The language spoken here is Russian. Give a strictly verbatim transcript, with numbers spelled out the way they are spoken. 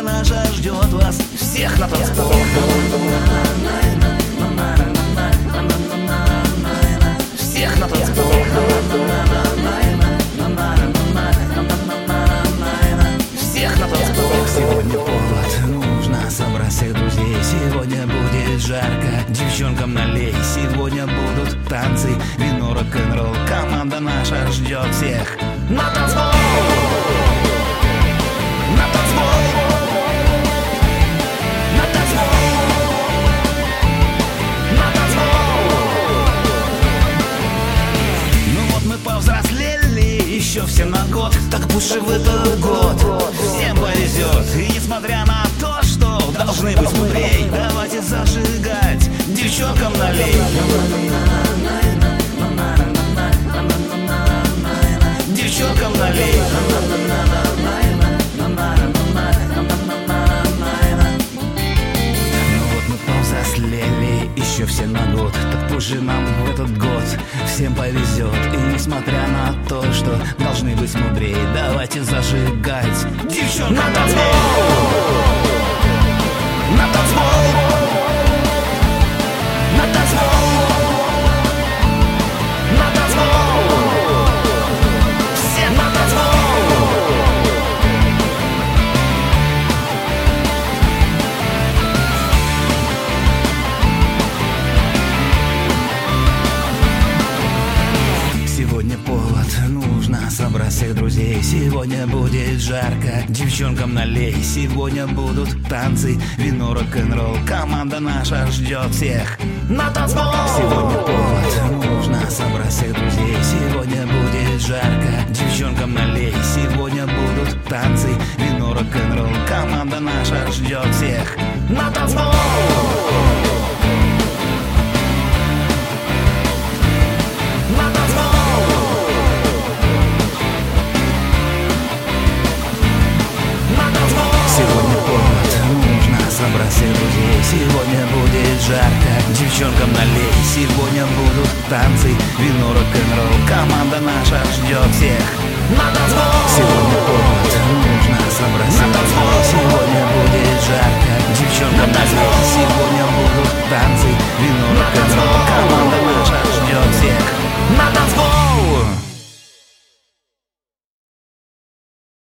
наша ждет вас всех на танцпол. Всех на танцпол. Всех на танцпол. Сегодня повод, нужно собрать всех друзей. Сегодня будет жарко, девчонкам налей. Сегодня будут танцы, вино, рок-н-ролл. Команда наша ждет всех на танцпол. На танцпол. На танцпол. На танцпол. Ну вот мы повзрослели, еще все на год. Так пусть же в этот год всем повезет. И несмотря на то, что должны быть мудрей, давайте зажигать, девчонкам налей. Девчонкам налей. Ну вот мы повзрослели, еще все на год. Так пусть же нам в этот год всем повезет. И несмотря на то, что должны быть мудрей, давайте зажигать, девчонкам на танцпол. На танцпол. На танцпол. На танцпол. Все на танцпол. Сегодня повод, нужно собрать всех друзей. Сегодня будет жарко, девчонкам налей. Сегодня будут танцы, вино, рок-н-ролл. Команда наша ждет всех на танцпол. Сегодня повод, нужно собрать всех друзей. Сегодня будет жарко, девчонкам налей. Сегодня будут танцы, вино, рок-н-ролл. Команда наша ждет всех на танцпол. Сегодня повод, нужно собрать всех друзей. Сегодня будет жарко, девчонкам налей. Сегодня будут танцы, вино, рок-н-ролл. Команда наша ждет всех на танцпол. Сегодня повод.